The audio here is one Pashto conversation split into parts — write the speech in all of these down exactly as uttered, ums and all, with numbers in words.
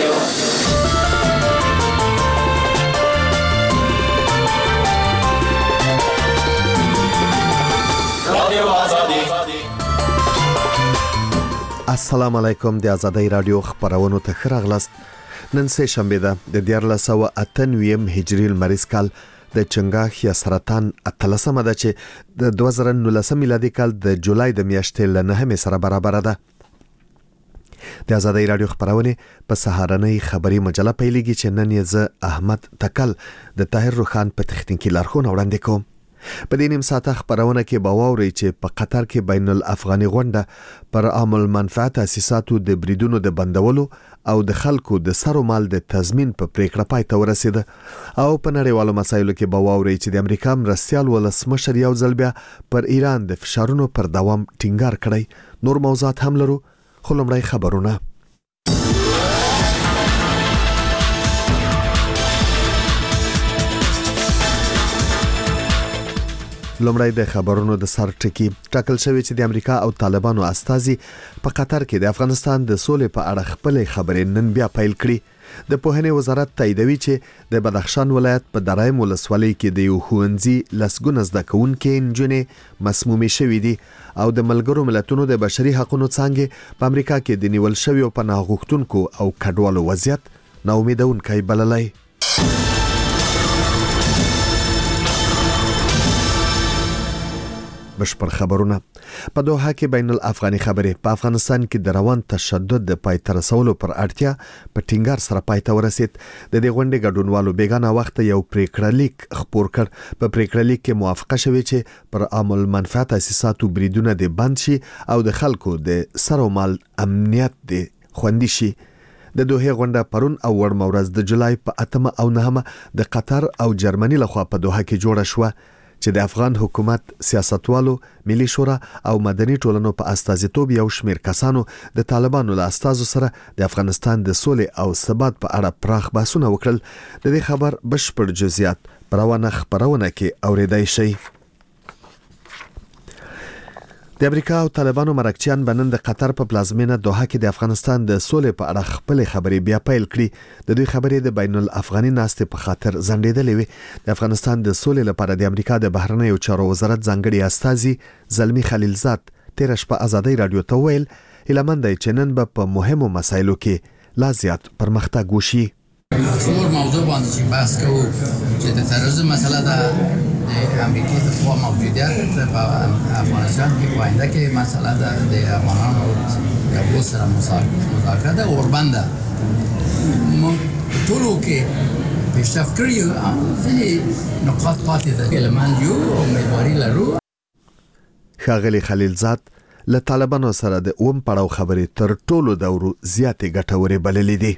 السلام علیکم. د آزادۍ رادیو خبرونو ته ښه راغلاست. نن سه شنبه ده د دیارلس سوه اته نوي هجري لمریز کال د چنګاښ یا سرطان اتلسمه ده چې د دوه زره نولسم میلادي کال د جولای د میاشتې له نهمې سره برابر ده. د آزادۍ رادیو خبرونه په سهارنۍ خبري مجله پیلېږي چې نن یې زه احمد تکل د طاهر روخان په تخنیکی لارښوونه وړاندې کوم. په دې نیم ساعته خبرونه کې به واورئ چې په قطر کې بین الافغاني غونډه پر عام المنفعه تاسیساتو د بریدونو د بندولو او د خلکو د سر او مال د تضمین په پریکړه پای ته ورسېده. او په نړیوالو مسایلو کې به واورئ چې د امریکا مرستیال ولسمشر یو ځل بیا پر ایران د فشارونو پر دوام ټینګار کړی. نور موضوعات هم لرو، خو لومړی خبرونه. لومړی د خبرونو د سر ټکی. ټاکل شوی چې د امریکا او طالبانو استازي په قطر کې د افغانستان د سولې په اړه خپل خبرې نن بیا پیل کړي. د پوهنې وزارت تاییدوي چې د بدخشان ولایت په درایم ولسوالۍ کې د یو ښوونځي لسګونه زده کوونکي نجونې مسمومې شوې دي او د ملګرو ملتونو د بشري حقوقو څانګې په امریکا کې د نیول شویو پناه غوښتونکو او کډوالو وضعیت ناامیدونکی بللی. بشپړ خبرونه. په دوحه کې بین الافغاني خبرې په افغانستان کې د روان تشدد د پای ته رسولو پر اړتیا په ټینګار سره پای ته ورسید. د دې غونډې ګډونوالو بیګانه وخت یو پریکړه لیک خپور کړ. په پریکړه لیک کې موافقه شوې چې پر عام المنفعه تاسیساتو بریدونه د بند شي او د خلکو د سر او مال امنیت د خوندي شي. د دوحه غونډه پرون او وړمه ورځ د جولای په اتمه او نهمه د قطر او جرمني لخوا په دوحه کې جوړه شوه چې د افغان حکومت، سیاستوالو، ملي شورا او مدني ټولنو په استازیتوب یو شمېر کسانو د طالبانو له استازو سره د افغانستان د سولې او ثبات په اړه پراخ بحثونه وکړل. د دې خبر بشپړ جزئیات په روانه خبرونه کې اورېدای شئ. د امریکا او طالبانو مرکچیان بنن د قطر په پلازمینه دوحه کې د افغانستان د سولې په اړه خپل خبرې بیا پیل کړي. د دوی خبرې د بین الافغاني ناستې په خاطر ځنډېدلې وي. د افغانستان د سولې لپاره د امریکا د بهرنیو چارو وزارت ځانګړي استازي زلمی خلیلزاد تیر شپه آزادۍ رادیو ته ویل هیله مند دی چې نن به په مهمو مسایلو کې لا زیات پرمختګ وشي. څلور موضوع باندې چې بحث کوو چې د تروریزم مسله ده، د امریکای د قوا موجودیت په افغانستان کې په آینده کې مسله ده، د افغانانو یو سره مذاکره ده، اوربند ده. موږ ټولو کې پیشرفت کړی یو، ځینې نقاط پاتې ده چې له منځه یو امیدواري لرو. ښاغلي خلیلزاد له طالبانو سره د اووم پړاو خبرې تر ټولو دورو زیاتې ګټورې بللې دي.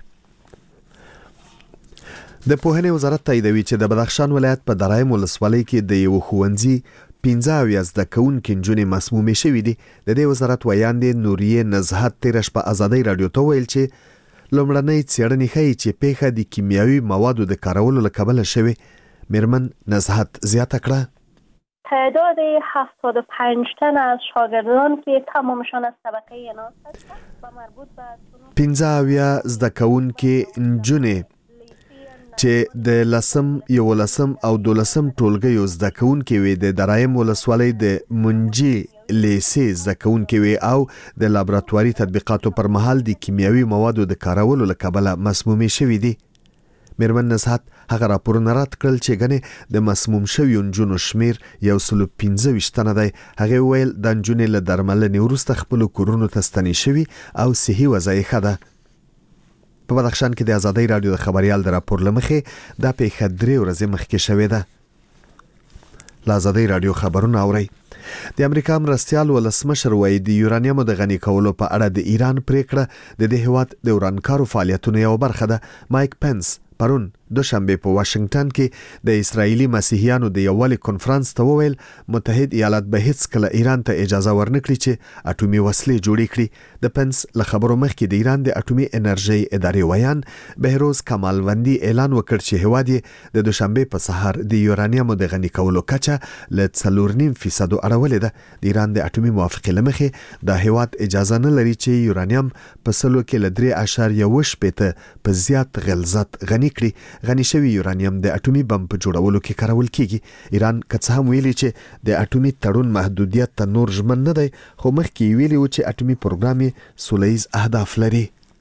د پوهنې وزارت تاییدوي چې د بدخشان ولایت په درایم ولسوالۍ کې د یو ښوونځي پنځه اویا زده کوونکي نجونې مسمومې شوې دي. د دې وزارت ویاندې نوریه نزهت تیر شپه آزادۍ رادیو ته ویل چې لومړنۍ څېړنې ښیي چې پیښه د کیمیاوي موادو د کارولو له کبله شوې. میرمن نزهت زیاته کړه تعداد هفتاد و پنج تن از شاگردان که تمامشان از طبقه یناس هستند و مربوط به پنځه اویا زده کوونکي نجونې چې د لسم، یو لسم او دولسم ټولګیو زده کوونکي وي د درایم ولسوالۍ د منجي لیسې زده کوونکي وي او د لابراتواري تطبیقاتو پر مهال د کیمیاوي موادو د کارولو له کبله مسمومې شوي دي. میرمن نزهت هغه راپورونه رد کړل چې ګنې د مسموم شویو نجونو شمیر یو سلو پنځه ویشت تنه دی. هغې ویل د نجونې له درملنې وروسته خپلو کورونو ته ستنې شوي او صحي وضع یې ښه ده. په بدخشان کې د آزادۍ رادیو د خبریال د راپور لمخې دا پیښه درې ورځې مخکې شوې ده. له آزادۍ رادیو خبرونه اورئ. د امریکا مرستیال ولسمشر وایي د یورانیمو د غني کولو په اړه د ایران پریکړه د دې هیواد د ورانکارو فعالیتونو یو برخه ده. مایک پنس پرون دوشنبه په واشنگټن کې د اسرایلی مسیحیانو د یووالي کنفرانس ته وویل متحد ایالات به هیڅ کله ایران ته اجازه ورنکړي چې اټومي وسلې جوړې کړي. د پنس له خبرو مخکې د ایران د اټومي انرژي ادارې ویان بهروز کمالوندی اعلان وکړ چې هیواد د دوشنبه په سحر د یورانیمو د غني کولو کچه له څلور نیم فیصد موادو اړولې ده. د ایران د اټومي موافقې لمخې د هیواد اجازه نه لري چې یورانیم په سلو کې ل درې اعشاریه اووه شپېته په زیات غلظت غني کړي. غني شوی یورانیم د اټومي بم په جوړولو کې کارول کیږي. ایران که هم ویلي چې د اټومي تړون محدودیت ته نور ژمن نه دی، خو مخکې ویلي و چې اټومي پروګرام یې سولیز اهداف لري.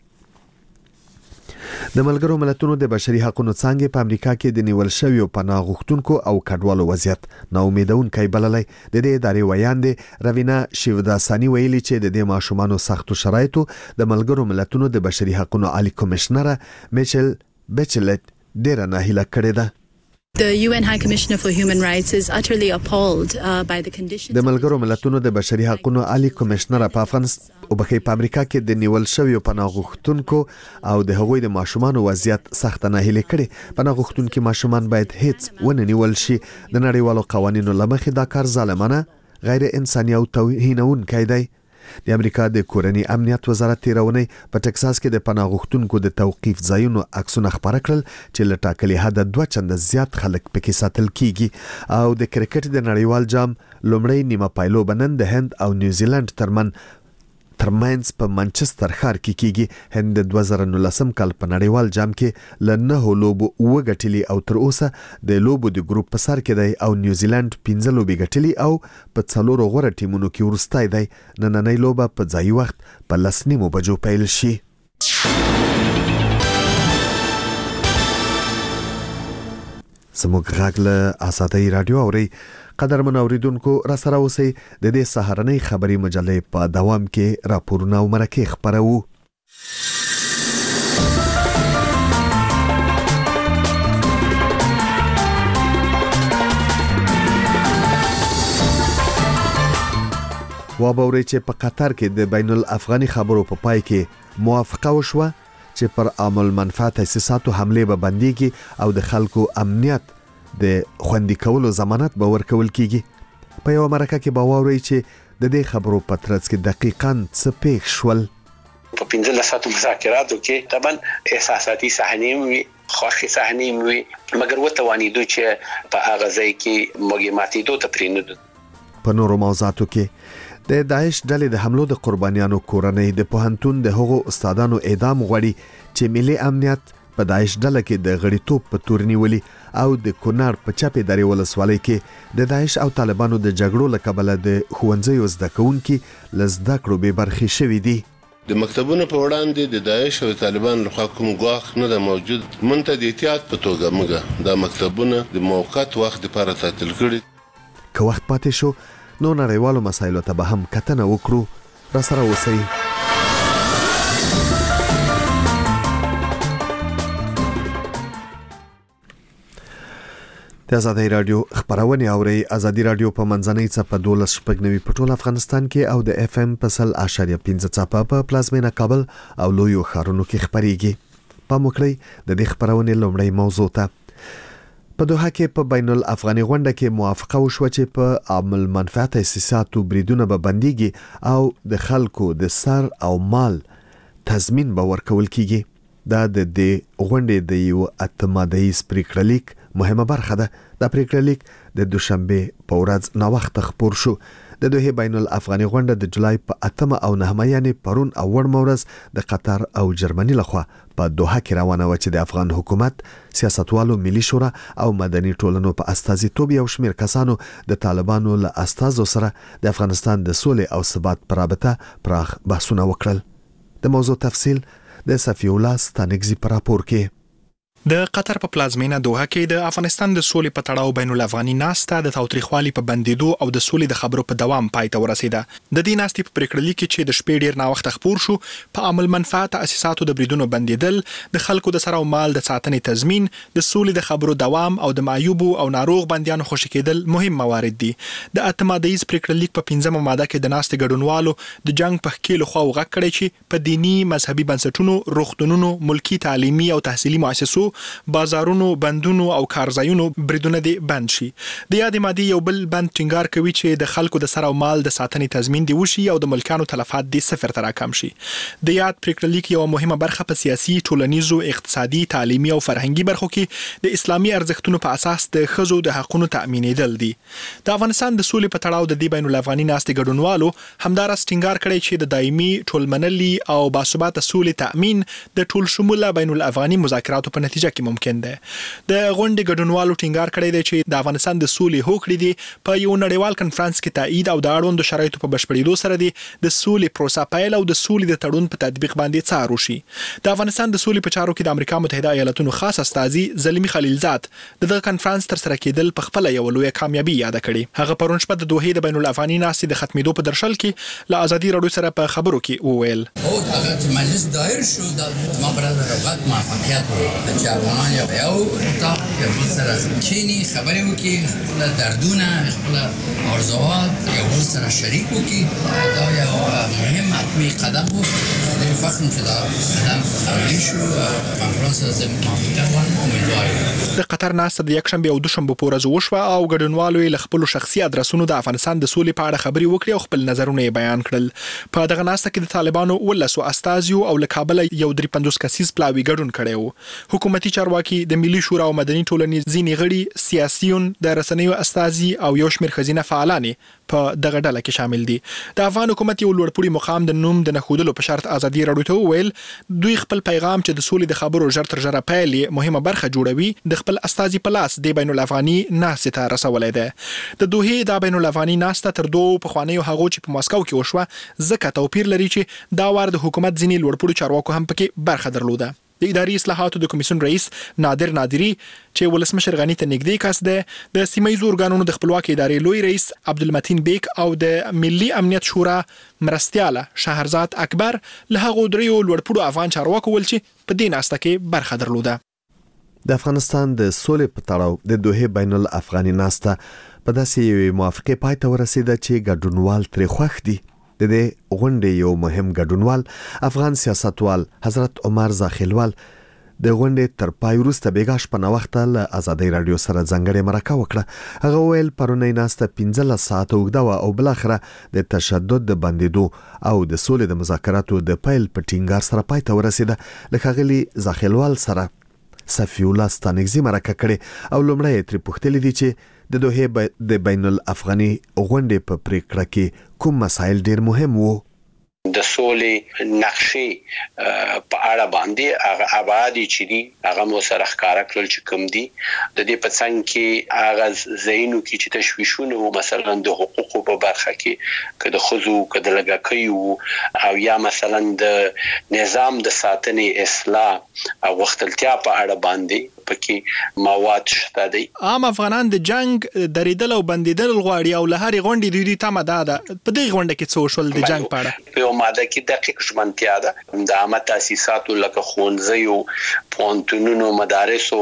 د ملګرو ملتونو د بشري حقوقو څانګې په امریکا کې د نیول شویو پناه غوښتونکو او کډوالو وضعیت ناامیدونکی بللی. د دې ادارې ویاند روینا شیوداسانی ویلي چې د دې ماشومانو سختو شرایطو د ملګرو ملتونو د بشري حقوقو عالی کمشنر میچل بیچلټ ډیره ناهیله کړې ده. The U N High Commissioner for Human Rights is utterly appalled uh, by the conditions. د ملګرو ملتونو د بشري حقوقو عالی کمشنر په افغانستان او بخې په امریکا کې د نیول شویو پناه غوښتونکو او د هغوی د ماشومانو وضعیت سخت ناهیلي کړي. پناه غوښتونکي ماشومان باید هیڅ ونه نیول شي. د نړیوالو قوانینو لمخې دا کار ظالمانه، غیر انساني او توهینونکی دی. د امریکا د کورنۍ امنیت وزارت تیرونی په ټکساس کې د پناه غوښتونکو د توقيف ځایونو عکسونه خبره کړل چې له ټاکلي حد دوه چنده زیات خلک پکې ساتل کیږي. او د کرکټ د نړیوال جام لومړی نیمه پایلو بنن د هند او نیوزیلند ترمن ترمنځ په منچستر ښار کې کیږي. هند د دوه زره نولسم کال په نړیوال جام کې ل نه لوبو وګټلي او تر اوسه د لوبو د ګروپ په سر کې دی، او نیوزیلند پنځه لوبې ګټلي او په څلورو غوره ټیمونو کې ورستی دی. نننۍ لوبه په ځایي وخت په لس نیمو بجو پیل شي. زموږ غږ له آزادۍ رادیو اوري. قدرمن اوریدونکو را سره اوسئ. د دې سهارنۍ خبري مجلې په دوام کې راپورونه او مرکې خبرو. وابوري چې په قطر کې د بین الافغاني خبرو په پای کې موافقه وشوه چې پر عامل منفعت تاسیساتو حمله به بنديږي او د خلکو امنیت د خوندي کولو ضمانت به ورکول کیږي. په یو مرکه کې به واوري چې د دې خبرو په ترڅ کې دقیقاً څه پیښ شول. په پنځه لساتو مذاکراتو کې طبعا احساساتي صحنې وي، خوښي صحنې وي، مګر وتوانیدو چې په هغه ځای کې موږ ته پرېنو. په نورو موضوعاتو کې د داعش ډلې د حملو د قربانیانو کورنۍ د پوهنتون د هغو استادانو اعدام غوړي چې ملي امنیت په داعش ډله کې د غړیتوب په تور نیولي، او د کونړ په چپې درې ولسوالۍ کې د داعش او طالبانو د جګړو له کبله د ښوونځیو زده کوونکي له زده کړو بې برخې شوي دي. د مکتبونو په وړاندې د داعش او طالبان لخوا کوم ګواښ نه ده موجود. مونږ ته د احتیاط په توګه موږ دا مکتبونه د موقت وخت لپاره تعطیل کړي. که وخت پاتې شو نو نړیوالو مسایلو ته به هم کتنه وکړو. را سره اوسئ. د آزادۍ رادیو خبرونه اوري. آزادۍ رادیو په منځنۍ څپه دولس شپږ نوي په ټول افغانستان کې او د اف ام په سل اشاریه پنځه څپه په پلازمینه کابل او لویو ښارونو کې خبريږي. په موکړی د دې خبرونه لومړی موضوع ته په دوحه کې په بین الافغاني غونډه کې موافقه وشوه چې په عامل منفعت تاسیساتو بریدونه به بنديږي او د خلکو د سر او مال تضمین به ورکول کیږي. دا د دې غونډې د یو اتمادایي پریکړلیک مهمه برخه ده. د پریکړلیک د دوشنبه په ورځ نو وخت خبر شو. د دوه بین الافغاني غونډه د جولای په اتمه او نهمه یعنی پرون او ور مورز د قطر او جرمني لخوا په دوحه کې روانه و چې د افغان حکومت، سیاستوالو، ملي شورا او مدني ټولنو په استازیتوب یو شمېر کسانو د طالبانو له استازو سره د افغانستان د سولې او ثبات پر رابطه پراخ بحثونه وکړل. د موضوع تفصیل د صفی الله ستانګزي پر راپور کې. د قطر په پلازمینه دوحه کې د افغانستان د سولې په تړاو بین الافغاني ناسته د تاوتریخوالي په بندیدو او د سولې د خبرو په دوام پای ته ورسیده. د دې ناستې په پریکړلیک کې چې د شپې ډیر نا وخت خبر شو، په عمل منفعت تاسیساتو د بریدونو بندیدل، د خلکو د سر او مال د ساتنې تضمین، د سولې د خبرو دوام او د معیوب او ناروغ بندیانو خوشی کېدل مهم موارد دي. د اتمادیز پریکړلیک په پنځمه ماده کې د ناستې ګډونوالو د جنگ په خکیلو خو غږ کړی چې په دینی مذهبي بنسټونو، روغتونونو، ملکی تعلیمي او تحصیلي مؤسسو بازارونو بندونو او کارځایونو بریدونه دي بند شي. د یادې مادي یو بل بند ټینګار کوي چې د خلکو د سر او مال د ساتنې تضمین دی وشي او د ملکانو تلفات دي صفر ته راکم شي. د یاد پریکړه لیک یو مهمه برخه په سیاسي، ټولنیزو، اقتصادي، تعلیمي او فرهنګي برخو کې د اسلامي ارزښتونو په اساس د ښځو د حقوقو تأمینېدل دي. د افغانستان د سولې په تړاو د دې بین الافغاني ناستې ګډونوالو همدارس ټینګار کړی چې د دایمي ټولمنلي او باثباته سولې تأمین د ټول شموله بین الافغاني مذاکراتو په نتیجه کې ممکن دی. د غونډې ګډونوالو ټینګار کړی دی چې د افغانستان د سولې هوکړې دي په یو نړیوال کنفرانس کې تایید او د اړوندو شرایطو په بشپړېدو سره دي د سولې پروسه پیل او د سولې د تړون په تطبیق باندې څار وشي. د افغانستان د سولې په چارو کې د امریکا متحده ایالاتونو خاص استازي زلمی خلیلزاد دغه کنفرانس تر سره کېدل په خپل یو لوی کامیابی یاد کړي. هغه پرون شپه د دوحې د بین الافغاني ناستې د ختمېدو په درشل کې له ازادي راډیو سره په خبرو کې وویل او هغه مجلس دایر شو د ما برادر رغبت موفقیت چې افغانان یو یو تا یو بل سره کینی خبرې وکړي، خپل دردونه، خپل آرزوات یو بل سره شریک وکړي. دا یو مهم حتمي قدم و. د فخر چې دا قدم عملي شو. کنفرانس د موفقیت امیدواریم. د قطر ناسته د یکشنبه او دوشنبه په ورځ وشوه او ګډونوالو یې له خپلو شخصي ادرسونو د افغانستان د سولې په اړه خبرې وکړې او خپل نظرونه یې بیان کړل. په دغه ناسته کې د طالبانو ولسو استازیو او له کابل یو درې پنځوس کسیز پلاوي ګډون کړی و. حکومتي چارواکي، د ملي شورا او مدني ټولنې ځینې غړي، سیاسيون، د رسنیو استازي او یو شمېر ښځینه فعالان په دغه ډله کې شامل دي. د افغان حکومت یو لوړپوړي مقام د نوم د نښودلو په شرط ازادي راډیو ته وویل دوی خپل پیغام چې د سولې د خبرو ژر تر ژره پیل مهمه برخه جوړوي د خپل استازي په لاس د بین الافغاني ناستې ته رسولی دی. د دوحې د بین الافغاني ناسته تر دوو پخوانیو هغو چې په ماسکو کې وشوه ځکه توپیر لري چې دا وار د حکومت ځینې لوړپوړو چارواکو هم پکې برخه درلوده. د اداري اصلاحاتو د کمیسیون رئیس نادر نادری چې ولسمشر غنی ته نږدې کس دی، د سیمه‌ییزو ارګانونو د خپلواکۍ ادارې لوی رئیس عبدالمتین بیک او د ملي امنیت شورا مرستیاله شهرزاد اکبر له هغو دریو لوړپوړو افغان چارواکو ول چې په دې ناسته کې برخه درلوده. د افغانستان د سولې په تړاو د دوحې بین الافغاني ناسته په داسې یوې موافقې پای ته ورسېده چې ګډونوال ترې خوښ دي. د دې غونډې یو مهم ګډونوال افغان سیاستوال حضرت عمر زاخیلوال د غونډې تر پای وروسته بیګا شپه ناوخته له ازادي راډیو سره ځانګړې مرکه وکړه. هغه ویل پرونی ناسته پنځلس ساعته اوږده وه او بالاخره د تشدد د بندېدو او د سولې د مذاکراتو د پیل په ټینګار سره پای ته ورسېده. له ښاغلي زاخیلوال سره صفی الله ستانکزي مرکه کړې او لومړی یې ترې پوښتلي دي چې د دوحې د بین الافغاني غونډې په پریکړه کې کوم مسایل ډیر مهم وو. د سولې نقشې په اړه باندې هغه ابعاد چې دي هغه مو سره ښکارا کړل چې کوم دي. د دې په څنګ کې هغه زینو کې چې تشویشونه او مثلا د حقوقو په برخه کې کده خزو کده لګکیو او یا مثلا د نظام د ساتنې اصلاح او وختلتیا په اړه باندې پکې مواد شته دي. عام افغانان د جنگ درېدل او بندیدل غواړي او له هرې غونډې دوی دوی تمه ده ده په دې غونډه کې څه وشول د جنگ په اړه. په ماده کې دقیق ژمنتیا ده د عامه تاسیساتو لکه ښوونځیو، پوهنتونونو، مدارسو،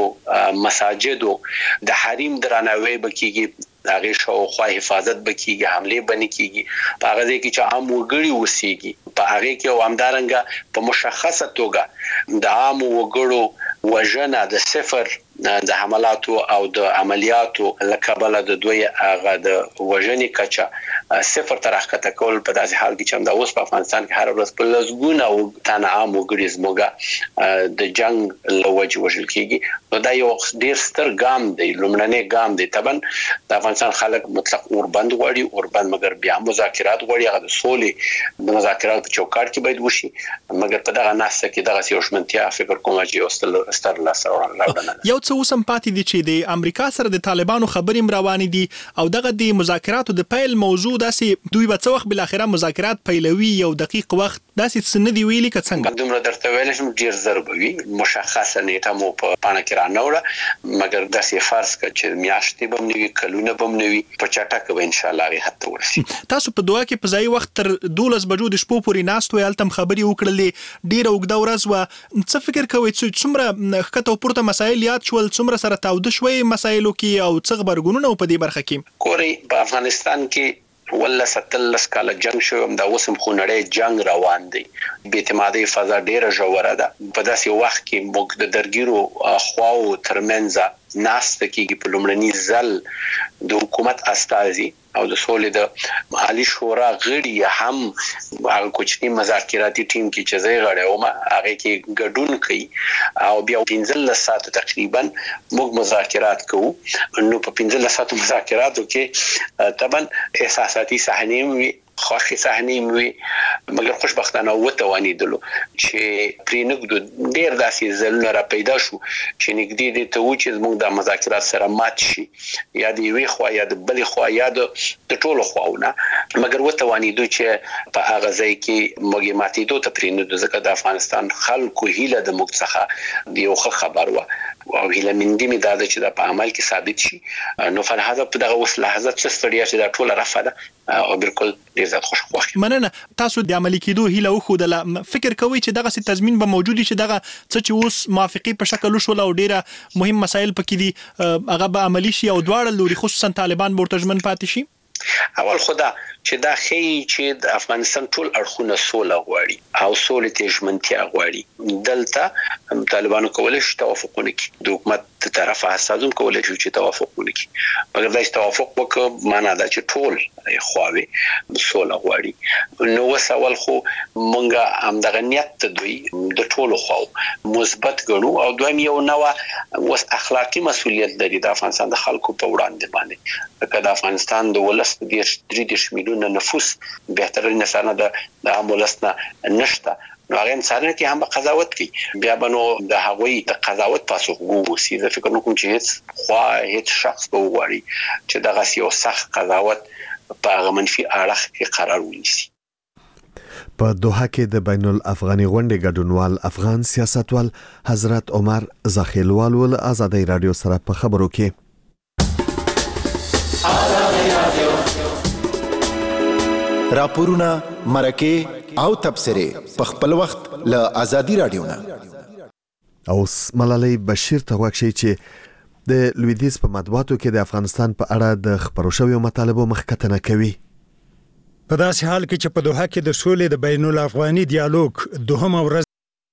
مساجدو د حریم درناوی بکیږي، هغه شاوخوا حفاظت بکیږي، حمله بنی کیږي، په هغه کې چې عام وګړي وسیږي، په هغه کې او همدارنګه په مشخصه توګه د عام وګړو وژنه د صفر د حملاتو او د عملیاتو لکبل د دوی هغه د وژنې کچه صفر تر راکته کول په داسې حال کې چې د اوس په افغانستان کې هر ورځ په لږونه او تن عام وګړي زموږه د جنگ لوجه وژل کیږي. نو دا یو ډیر ستر ګام دی، لومړنی ګام دی. طبعا د افغانستان خلک مطلق اوربند غواړي، اوربند مګر بیا مذاکرات غواړي، هغه د سولې د مذاکرات په چوکاټ کې باید وشي. مګر په دغه ناسه کې دغه سیاسمنتیا فکر کوم چې یو ستر لاس راوړل. یو څه اوسم پاتې دي چې د امریکا سره د طالبانو خبرې روانې دي او دغه د مذاکراتو د پیل موضوع داسې دوی به څه وخت بل اخره مذاکرات پیلوي یو دقیق وخت داسې څه نه دی ویلي که څنګه؟ دومره درته ویل شم ډیر ضرر به وي، مشخصه نیټه مو په پانه کې را نه وړه، مګر داسې فرض کړه چې میاشتې به نه وي، کلونه به نه وي، په چټکه به ان شاء الله هغه حتی ورسي. تاسو په دوه کې په ځای وخت تر دولس بجو د شپو پورې ناست وئ، هلته خبرې وکړلې، ډیره اوږده ورځ وه. څه فکر کوئ چې څومره ښکته او پورته مسایل یاد شول، څومره سره تاوده شوي مسایلو کې او څه غبرګونونه په دې برخه کې؟ ګورئ په افغانستان کې ولا ستلس کال جنگ شو د اوسم خو نړۍ جنگ روان دی به اعتمادي فضا ډیره ژوره ده په داسې وخت کې موږ د درګیرو خواو ترمنځ ناست کېږي په لومړني ځل د حکومت استازي او د سولې د عالی شورا غړي هم هغه کوچني مذاکراتي ټیم کې چې زه غړی وم هغه کې ګډون کوي او بیا پنځه ساعت تقریبا موږ مذاکرات کوو نو په پنځه ساعت مذاکراتو کې طبعا احساساتي صحنې وي خوښي صحنې وي مګر خوشبختانه وتوانیدلو چې پرینګدو ډیر داسې زلونه را پیدا شو چې نګدي دي ته و چې موږ د مذاکرات سره مات شي یا دی وی خو یا د بل خو یا د ټولو خواونه مګر وتوانیدو چې په هغه ځای کې موږ ماتیدو ته پرینګدو ځکه د افغانستان خلکو هیله د موږ څخه دی یو خبر و او هیله من دې مې دا چې د په عمل کې ثابت شي نو فلهذا په دغه وس لحظات څه ستړیا چې دا ټول رافده او بالکل ډیر زیات خوشخوخي مننه تاسو د عملي کېدو هیله وخوده فکر کوي چې دغه سي تضمین به موجود شي دغه څه چې اوس موافقي په شکل وشول او ډیره مهم مسایل پکې دي هغه به عملی شي او دواړه لوري خصوصا طالبان مرتجمن پاتې شي اول خدا چې دا خی چې د افغانستان ټول اړخونه سوله غواړي او سوله تجمنتیا غواړي دلته طالبانو کولای شي توافقونه کوي د حکومت تر طرفه حساسون کولای شي چې توافقونه کوي مګر دا توافق وکړي معنا دا چې ټول خواوي سوله غواړي نو وسول خو مونږه هم د غنیت دوی د ټولو خواو مثبت ګڼو او دویم یو نوې وس اخلاقی مسولیت لري د افغانستان د خلکو په وړاندې باندې که د افغانستان د ولس د درې میلیون نفوس بهتر انسانه د امولسنا نشته نو هغه انسان کې هم قضاوت کوي بیا بنو د هغوی د قضاوت پاسخګو سي زه فکر کوم چې هیڅ خوا هیڅ شخص به واري چې دغه یو سخت قضاوت په هغه منفي اړخ کې قرار ونیسي په دوحه کې د بین الافغاني غونډې ګډونوال افغان سیاستوال حضرت عمر زاخیلوال ول آزادۍ رادیو سره په خبرو کې راپورونه مرکه او تبصره په خپل وخت له آزادۍ رادیو نه اوس ملالۍ بشیر ته واکشي چې د لویدیز په مطبوعاتو کې د افغانستان په اړه د خبرو شویو مطالبو مخکتنه کوي په داسې حال کې چې په دوحه کې د سولې د بین الافغاني ډیالوګ دوهمه ورځ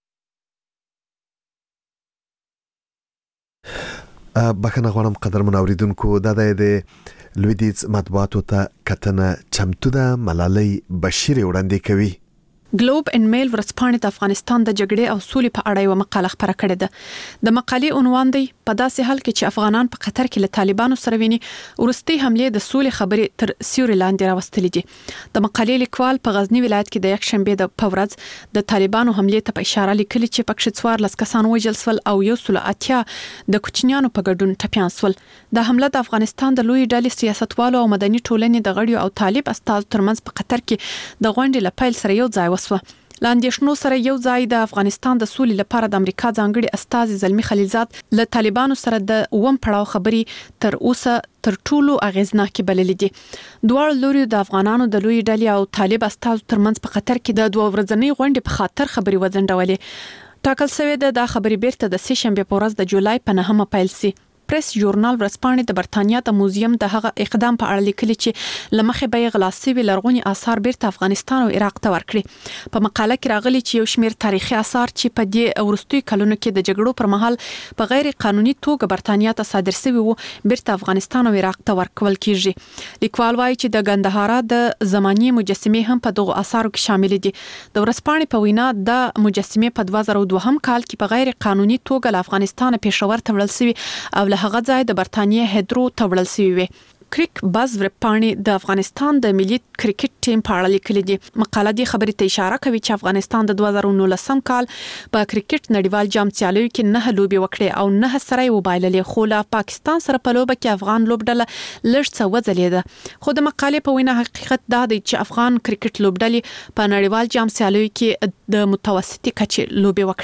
بخنه غواړم قدرمن اوریدونکو دا د لویدیز مطبوعاتو ته کتنه چمتو ده ملالۍ بشیر وړاندې کوي ګلوب ان میل ورځپاڼې د افغانستان د جګړې او سولې په اړه یو مقاله خپره کړې ده د مقالې عنوان دی په داسې حال کې چې افغانان په قطر کې له طالبانو سره ویني ورستي حمله د سولې خبرې تر سیوري لاندې راوستلې دي د مقالې لیکوال په غزنی ولایت کې د یک شنبه د پورز د طالبانو حمله ته په اشاره لیکلي چې پکښ څوار لس کسان وژل سول او یو سل اتیا د کوچنیانو په ګډون ټپيان سول د حمله د افغانستان د لوی ډلې سیاستوالو او مدني ټولنې د غړیو او طالب استاد ترمنځ په قطر کې د غونډې لپاره سره یو ځای وسو لاندېشنو سره یو ځای د افغانستان د سولې لپاره د امریکا ځانګړي استاذ زلمی خلیلزاد له طالبانو سره د ووم پړاو خبري تر اوسه تر ټولو اغیزناکې بللې دي دوه لوري د افغانانو د لوی ډلې او طالب استاذ ترمنځ په قطر کې د دوه ورځنۍ غونډې په خاطر خبري وځنډولې ټاکل شوې ده د خبري بیرته د سه شنبه په ورځ د جولای په نهمه پیل شي پریس ژورنال ورځپاڼې د برتانیا د موزیم د هغه اقدام په اړه لیکلي چې لمخې به غلاصي وی لرغونی آثار بیرته افغانستان او عراق ته ورکړي په مقاله کې راغلي چې یو شمېر تاریخي آثار چې په دې ورستي کلونو کې د جګړو پر مهال په غیر قانوني توګه برتانیا ته صادر شوي وو بیرته افغانستان او عراق ته ورکول کیږي لیکوال وايي چې د ګندهارا د زماني مجسمه هم په دغه آثارو کې شامل دي د ورځپاڼې په وینا د مجسمه په دوه زره دوه کال کې په غیر قانوني توګه له افغانستان پېښور ته وړل شوی او هغه ځای د برتانیې هدرو تړل شوی وي کریک باز ورپاڼې د افغانستان د ملي کرکټ ټیم په اړه لیکلي دي مقاله دی خبرې ته اشاره کوي چې افغانستان د دوه زره نولس کال په کرکټ نړیوال جام سیالیو کې نه لوبي وکړي او نه سره وبایللې خو له پاکستان سره په لوبه کې افغان لوبډله لږ څه وځلېده خو د مقالې په وینا حقیقت دا دی چې افغان کرکټ لوبډلې په نړیوال جام سیالیو کې د متوسطي کچې لوبي وکړي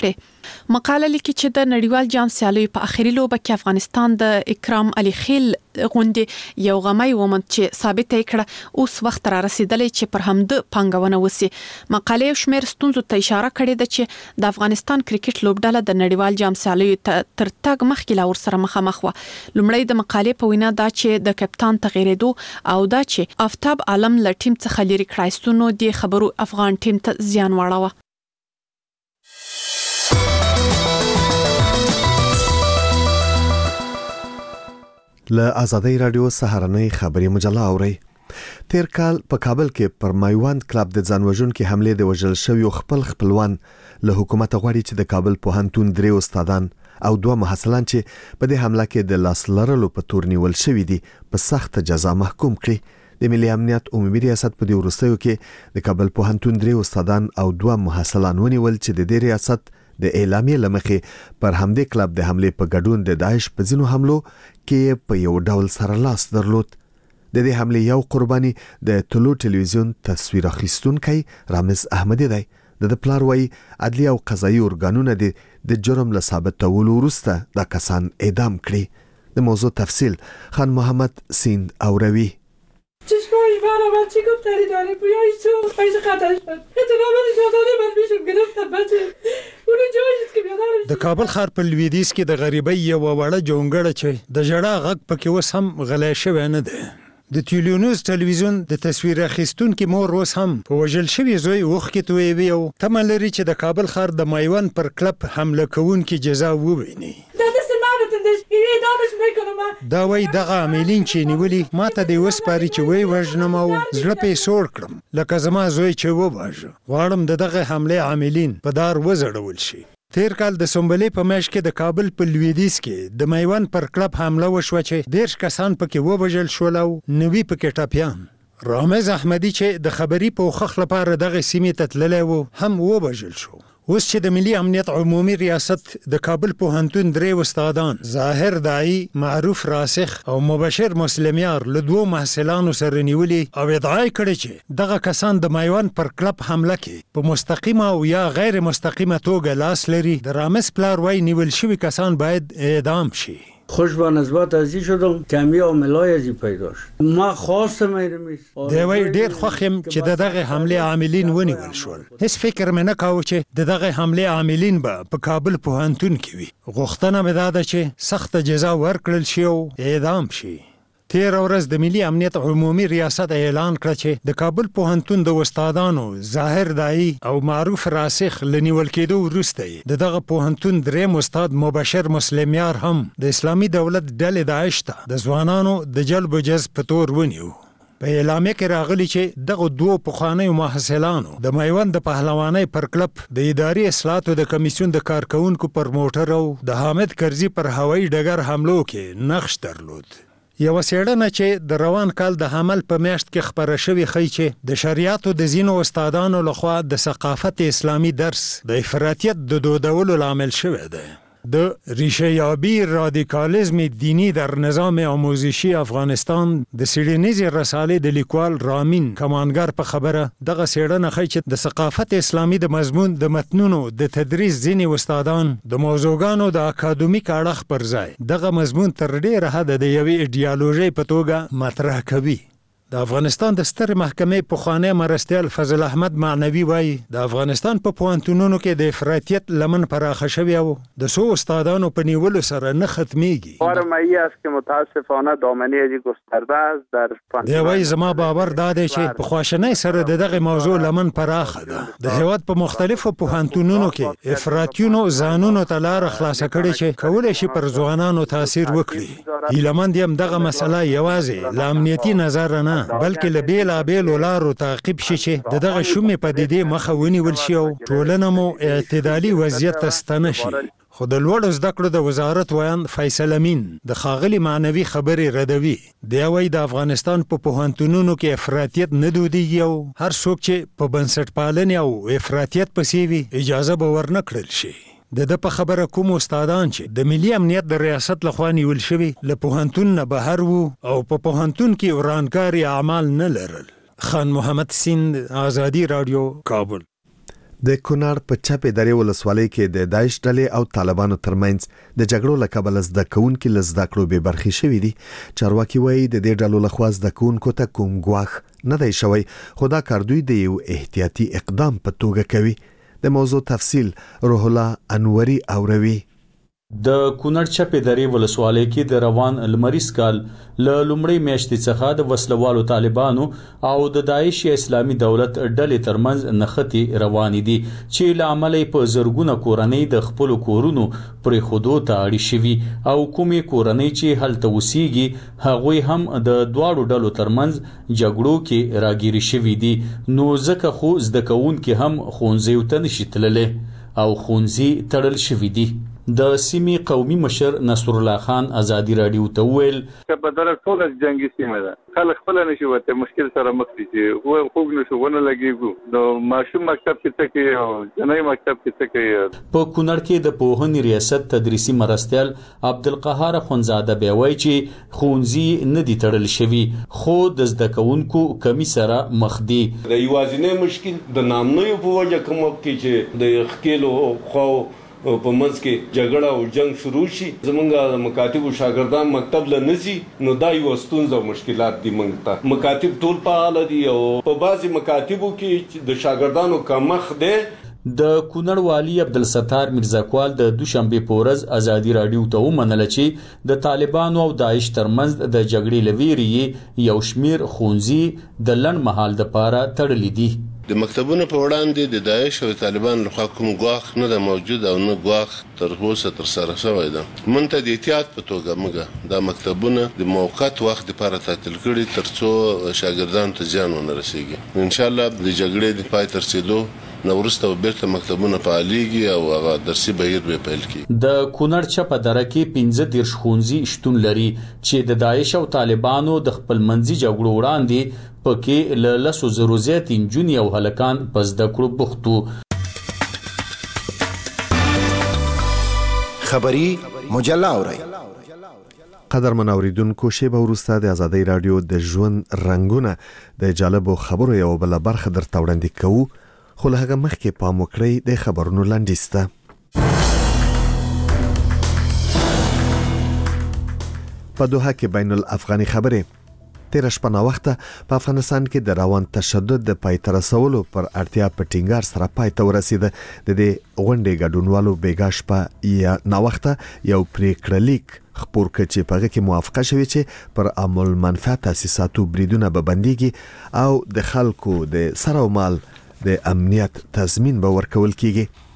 مقاله لیکي چې د نړیوال جام سیالیو په اخیری لوبه کې افغانستان د اکرام علي خیل غونډې یو غمای ومن چې ثابت کړه اوس وخت را رسیدلی چې پر همد پنګونه وسی. مقاله شمیر ستونزو ته اشاره کړې ده چې د افغانستان کرکټ لوبډله د نړیوال جام سیالیو تر تګ مخکې لا ورسره مخامخ و. لومړی د مقالې په وینا دا چې د کپتان تغیرېدو او دا چې آفتاب عالم له ټیم څخه لري کړایستونو د خبرو افغان ټیم ته زیان واړاوه. له آزادۍ رادیو سهارنۍ خبري مجله اوري. تیر کال په کابل کې پر مایوند کلب د ځانوژونکو حمله د وژل شویو خپل خپلوان له حکومت غواړي چې د کابل پوهنتون درې استادان او دوه محصلان چې په دې حمله کې د لاس لرلو په تور نیول شوی دي په سخت جزا محکوم کړي. د ملي امنیت عمومي ریاست په دې وروستیو کې د کابل پوهنتون درې استادان او دوه محصلان ونیول چې د دې ریاست د اعلامیې لمخې پر همدې کلب د حمله په ګډون د داعش په ځینو حملو کې په یو ډول سره لاس درلود. د دې حمله یو قرباني د طلوع ټلویزیون تصویر اخیستونکي رامز احمدی دی. د پلار وای عدلی او قضایي ارګانونه د جرم له ثابتولو وروسته د کسان اعدام کړي. د موضوع تفصیل خان محمد سیند اوروي. چشمایی برای من چی گفتری داری بیایی تو خیلی خطر شد اطلاعات جادانه من میشم گرفتم بچه اونو جاییست که بیادارم. د کابل ښار په لویدیځ کې د غریبۍ یوه وړه جونګړه چې د ژړا غږ پکې اوس هم غلی شوی نه دی. د ټیلیونوز ټلویزیون د تصویر اخیستونکي مور اوس هم په وژل شوي زوی اوښکې تویوي او تمه لري چې د کابل ښار د مایوند پر کلب حمله کوونکي جزا وویني. دا وای دغه عاملین چې نیولي ما ته دی وسپاري چې وای وژنم او زړه پې سوړ کړم لکه زما زوی چې وواژه. غواړم د دغه حملې عاملین په دار وزړول شي. تیر کال د سنبلې په میاشت کې د کابل په لویدیځ کې د میوند پر کلب حمله وشوه چې دېرش کسان پکې ووژل شول او نوي پکې ټپیان. رامز احمدی چې د خبري پوښښ لپاره دغه سیمې ته تللی و هم ووژل شو. اوس چې د ملي امنیت عمومي ریاست د کابل پوهنتون درې استادان ظاهر داعی، معروف راسخ او مبشر مسلمیار له دوو محصلانو سره نیولي او ادعا کړې چې دغه کسان د مایوند پر کلب حمله کې په مستقیمه او یا غیر مستقیمه توګه لاس لري. د رامز پلار وای نیول شوي کسان باید اعدام شي. خوش با نسبت ازی شدم کمی عاملای ازی پیدا شد. ما خواستم ایرمیست. دی وای ډیر خوښ یم چې د دغه حمله عاملین ونیول شول. هیڅ فکر مې نه کاوه چې د دغه حمله عاملین به په کابل پوهنتون کې وي. غوښتنه مې دا ده چې سخت جزا ورکړل شي او اعدام شي. تیر ورځ د ملي امنیت عمومي ریاست اعلان کړ چې د کابل پوهنتون د استادانو ظاهر داعی او معروف راسخ لنیول کېدو وروسته د دغه پوهنتون دریم استاد مبشر مسلمیار هم د اسلامي دولت ډلې داعش ته د ځوانانو د جلب و جذب په تور ونیو. په اعلامیه کې راغلی چې دغه دوه پخوانیو محصلانو د میوند د پهلوانۍ پر کلب د اداري اصلاحاتو د کمیسیون د کارکونکو پر موټر او د حامد کرزي پر هوایي ډګر حملو کې نقش درلود. یو څېړنه چې د روان کال د حمل په میاشت کې خبره شوې ښیي چې د شریعتو د ځینو استادانو لخوا د ثقافت اسلامي درس د افراطیت د دودولو لامل شوی دی. د ریشه یابی رادیکالیزم دینی در نظام آموزشی افغانستان د سیډنیزي رسالې د لیکوال رامین کمانګر په خبره دغه څېړنه ښیي چې د ثقافت اسلامي د مضمون د متنونو د تدریس ځینې استادان د موضوعګانو د اکادمیک اړخ پر ځای دغه مضمون تر ډېره حده د یوې ایډیالوژۍ په توګه مطرح کوي. د افغانستان د ستر محکمې پخوانی مرستیال فضل احمد معنوي وایي د افغانستان په پوهنتونونو کې د افراطیت لمن پراخه شوی او د څو استادانو په نیولو سره نه ختمیږي. آرمایی است که متاسفانه دامنه ازی گسترده است در دی وایي زما باور دا دی چې په خواشنۍ سره د دغه موضوع لمن پراخه ده. د هیواد په مختلفو پوهنتونونو کې افراطیونو ځانونو ته لاره خلاصه کړې چې کولی شي پر ځوانانو تاثیر وکړي. هیلهمند یم دغه مسله یوازې له امنیتي نظره نه بلکې له بیلابیلو لارو تعقیب شي چې د دغه شومې پدیدې مخه ونیول شي او ټولنه مو اعتدالي وضعیت ته ستنه شي. خو د لوړو زده کړو د وزارت ویان فیصل امین د ښاغلي معنوي خبرې ردوي. دی وایي د افغانستان په پوهنتونونو کې افراطیت نه دودیږي او هر څوک چې په بنسټپالنې او افراطیت پسې وي اجازه به ورنه کړل شي. د د په خبره کوم استادان چې د ملي امنیت د ریاست لخوا نیول شوي له پوهنتون نه بهر وو او په پوهنتون کې ورانکاري اعمال نه لرل. خان محمد سیند، آزادي رادیو، کابل. د کونړ په چپې درې ولسوالۍ کې د داعش ډلې او طالبانو ترمنځ د جګړو له کبله زده کوونکي له زده کړو بې برخې شوي دي. چارواکي وایي د دې ډلو لخوا زده کوونکو ته کوم ګواښ نه دی شوی، خو دا کار دوی د یو احتیاطي اقدام په توګه کوي. د موضوع تفصیل روح الله انوري اوروي. د کونړ چپې درې ولسوالۍ کې د روان لمریز کال له لومړۍ میاشتې څخه د وسلوالو طالبانو او د داعش اسلامي دولت ډلې ترمنځ نښتې روانې دي چې له امله په زرګونه کورنۍ د خپل کورونو پرې خودو ته اړې شوي او کومې کورنۍ چې هلته اوسېږي هغوی هم د دواړو ډلو ترمنځ جګړو کې راګیرې شوي دي. نو ځکه خو زده کوونکي هم ښوونځیو ته نشي تللی او ښوونځي تړل شوي دي. د سیمې قومي مشر نصر الله خان ازادي رادیو ته ویل چې په دغه ټول جنگي سیمه ده خلک خپل نشي وته مشکل سره مخ دي چې هو خوب نشو ونه لګيږي نو ماشوم مکتب کې څه کوي او جنۍ مکتب کې څه کوي. په کونړ کې د پوهنې ریاست تدریسي مرستیال عبدالقهار خونزاده بیا وایي چې ښوونځي نه دي تړل شوي خو د زده کوونکو کمی سره مخ دي. د یوازینی مشکل د نامنویو په وجه کوم کې چې د خکېلو خو په منځ کې جګړه او جنگ شروع شي زمونږ د مکاتبو شاګردان مکتب له نزي نو دا یو ستونزه او مشکلات دي. موږ ته مکاتب ټول فعال دي او په بعضي مکاتبو کې د شاګردانو کمښت دی. د کونړ والی عبدالستار میرزاکوال د دوشنبه په ورځ ازادي رادیو ته ومنله چې د طالبانو او داعش ترمنځ د جګړې لویری یو شمیر ښوونځي د لنډ مهال لپاره تړلي دي. د مکتبونو په وړاندې د داعش او طالبان لخوا کوم ګواښ نه د موجود او نه ګواښ تر اوسه تر سره شوی ده. مونږ ته د احتیاط په توګه موږ دا مکتبونه د موقت وخت لپاره تعطیل کړي ترڅو شاګردانو ته زیان ونه رسیږي. ان شاء الله د جګړې د پای تر رسیدو نو ورسته بیرته مکتبونه فعالیږي او هغه درسي بهیر به پیل کیږي. د کونړ چپه دره کې پنځه دیرش ښوونځي شتون لري چې د داعش او طالبانو د خپل منځي جګړو وړاندې پکې له لسو زرو زیات نجونې او هلکان په زده کړو بوخت وو. خبری مجله اورئ. قدرمن اوریدونکو شیبه وروسته د ازادي رادیو د ژوند رنگونه د جالبو خبرو یو بل برخه درته وړاندې کوو، خو له هغه مخکې پام وکړئ د خبرونو لنډیز ته. په دوحه کې بین الافغاني خبرې تیر شپه نا وخته په افغانستان کې د روان تشدد د پای ته رسولو پر اړتیا په ټینګار سره پای ته ورسیده. د دې غونډې ګډونوالو بیګا شپه یا نا وخته یو پریکړه لیک خپور کړ چې په هغه کې موافقه شوې چې پر عامل منفعت تاسیساتو بریدونه به بنديږي او د خلکو د سر او مال د امنیت تضمین به ورکول کیږي.